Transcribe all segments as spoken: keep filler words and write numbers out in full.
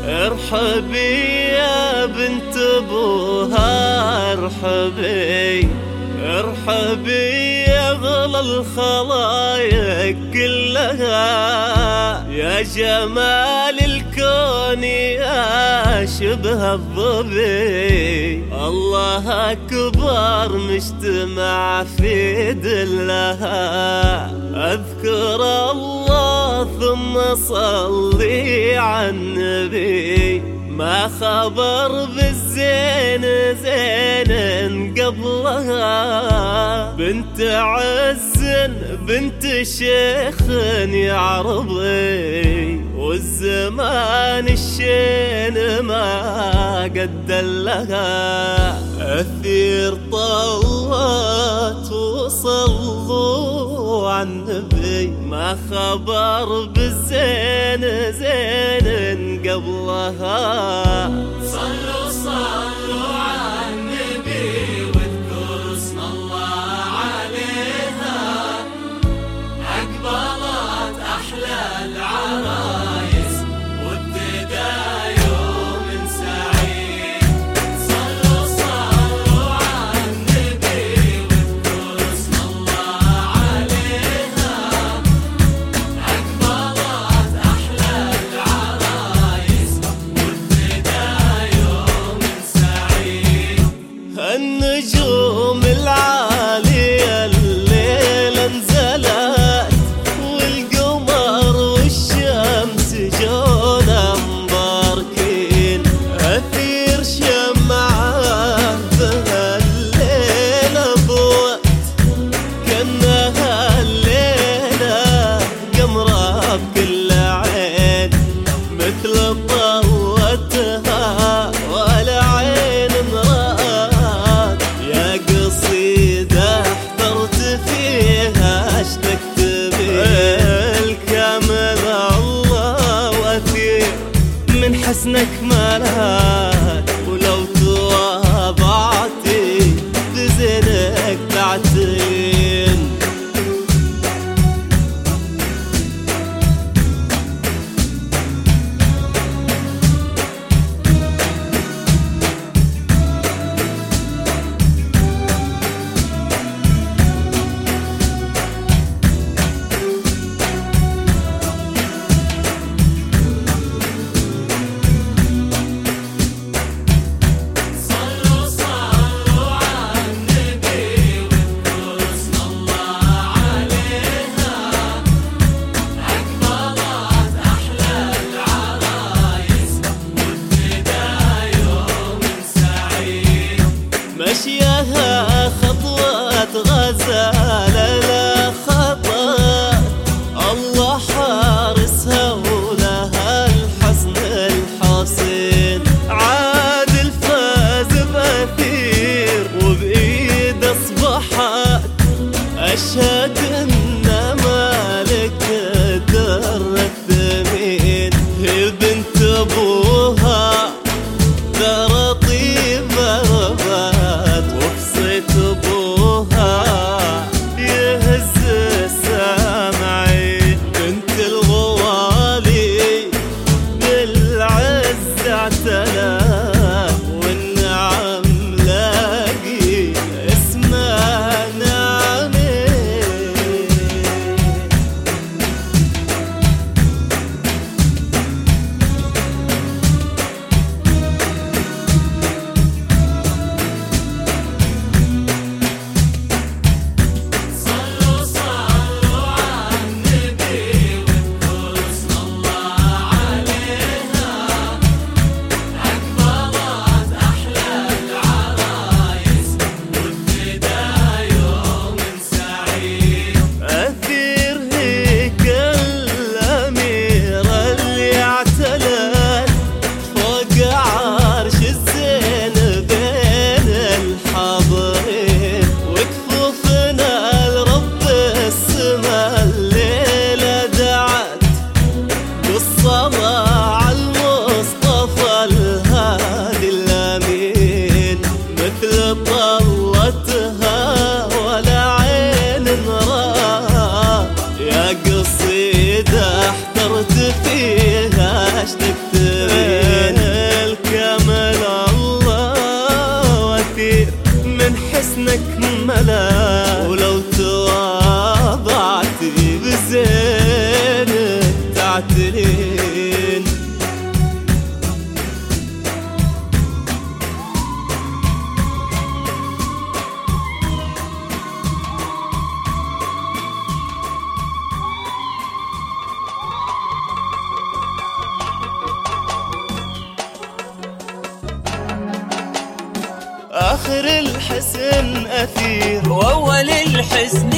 ارحبي يا بنت ابوها ارحبي، ارحبي يا غلا الخلايق كلها، يا جمال الكون يا شبه الظبي، الله أكبر مجتمع في دلها، أذكر الله ثم صلي على النبي، ما خبر بالزين زين قبلها، بنت عز بنت شيخ يا عربي، والزمان الشين ما قد لها، أثير طلات وصلوا على النبي، ما خبر بالزين زين قبلها، صلوا صلوا على النبي واذكروا اسم الله عليها، أقبلت أحلى العرايس وابتدى يوم سعيد، صلوا صلوا على النبي واذكروا اسم الله عليها، أقبلت أحلى العرايس وابتدى يوم سعيد. النجوم العالية الليلة نزلت، والقمر والشمس جونا مباركين، أثير شمعة بهالليلة ضوت، كأنها الليلة قمرة بكل عين، مثل طوتها ولا عين مرات، يا قصيدة احضرت فيها اشتقت بيه، الكامل الله وأثير من حسنك مالك، ولو تواضعتي بزينك تعتين. تعتلين. آخر الحسن أثير وأول الحزن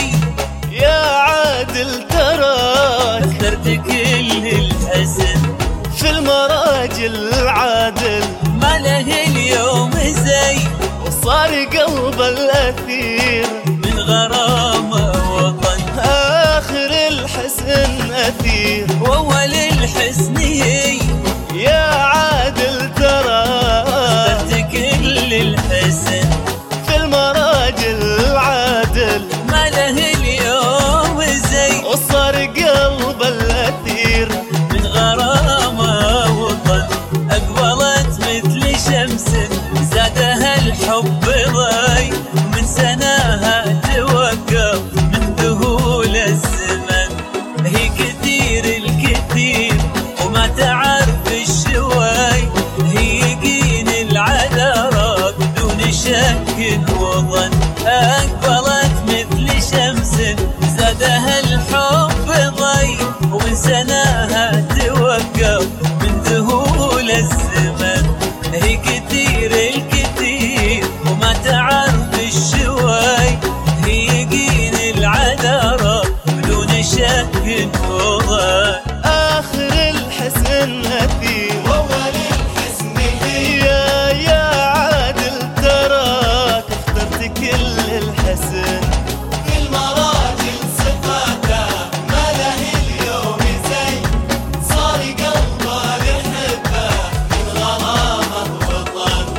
يا عادل تراك اخترت كل الحزن في المراجل عادل ما له اليوم زي وصار قلب الأثير من غرامة وطن. آخر الحسن أثير وأول الحزن يا عادل تراك اخترت كل الحزن في المراجل عادل ما له اليوم زي وصار قلب الأثير من غرامة وطن. أقبلت مثل شمس زادها الحب ضي من سناها توقف من ذهول الزمن. هي كثير الكثير وما تعرف الشوي هي يقين العذراء بدون شك وظن. أقبلت مثل شمس زادها الحب ضي ومن سناها توقف من ذهول الزمن. هي كثير الكثير وما تعرف الشوي هي يقين العذراء بدون شك وظن. آخر الحسن أثير وأول الحسن يا يا عادل تراك اخترت كل الحسن في المراجل صفاته ما له اليوم زي صار قلبه يحبه من غرامه وطن.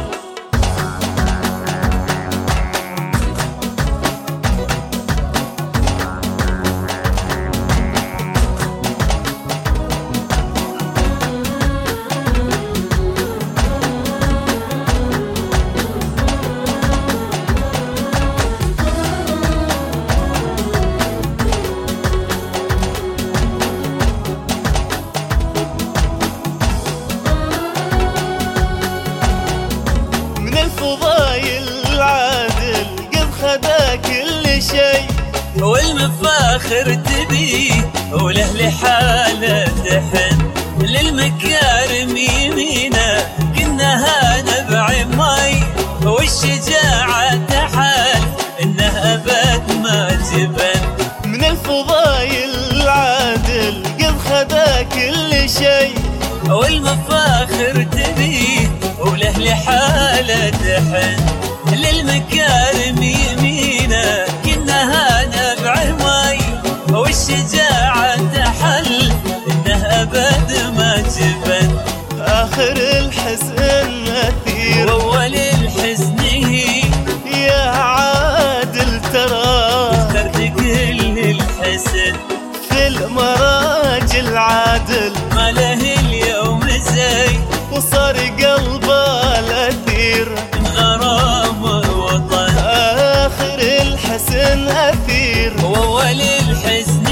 من الفضايل العادل قد خدا كل شيء والمفاخر تبيه وله لحاله تحن. للمكارم يمينه كنها نبع مي والشجاعة تحال انه ابد ما جبن. من الفضايل العادل قد خدا كل شيء والمفاخر تبيه وله لحاله تحن. للمكارم يمينه كنها نبع مي والشجاعة تحل انه ابد ما جبن. آخر الحسن أثير وأول الحزن يا عادل تراك اخترت كل الحزن في المراجل عادل ما له اليوم زي وصار قلبه الأثير من غرامة وطن. آخر الحسن أثير وأول الحزن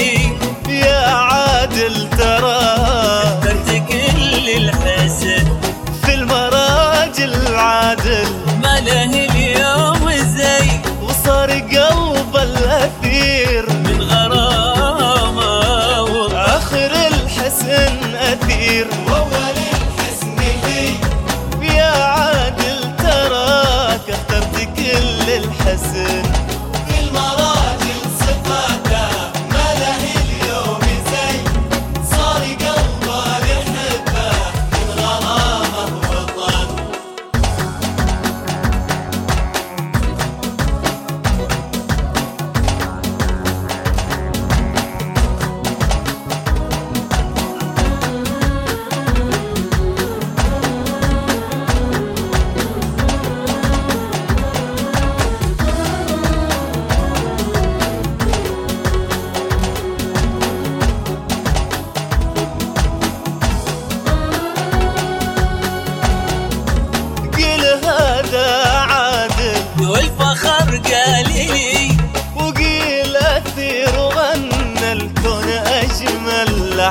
يا عادل تراك اخترت كل الحزن في المراجل عادل ما له اليوم زي وصار قلب الأثير من غرامة وطن. آخر الحسن أثير وأول الحسن يا عادل تراك اخترت كل الحسن في المراجل صفاته ما له اليوم زي صار قلبه يحبه من غرامه وطن.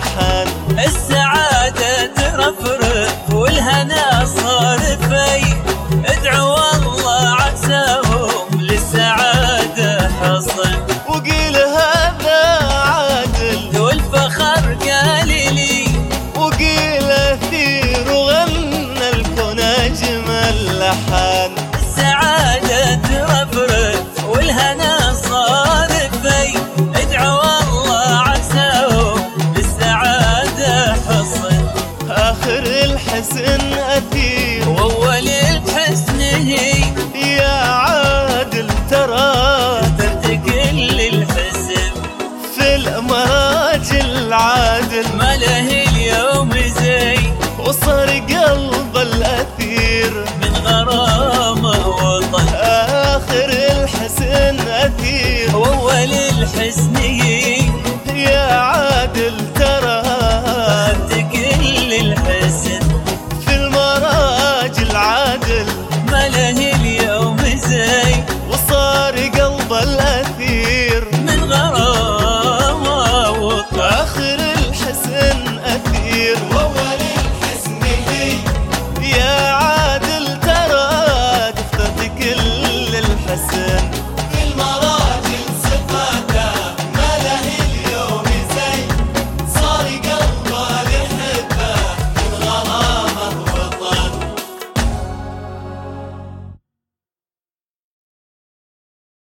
اللحن. السعادة ترفرف والهنا صار في، ادعوا الله عساهم للسعادة حصن. وقيل هذا عادل والفخر قال لي، وقيل اثير وغنى الكون اجمل لحن. السعادة ترفرف والهنا صار في، ادعوا الله عساهم للسعادة حصن. آخر الحسن أثير وأول الحسن هي، يا عادل ترى اخترت كل الحسن. في الأمراج العادل ما له اليوم زي، وصار قلبي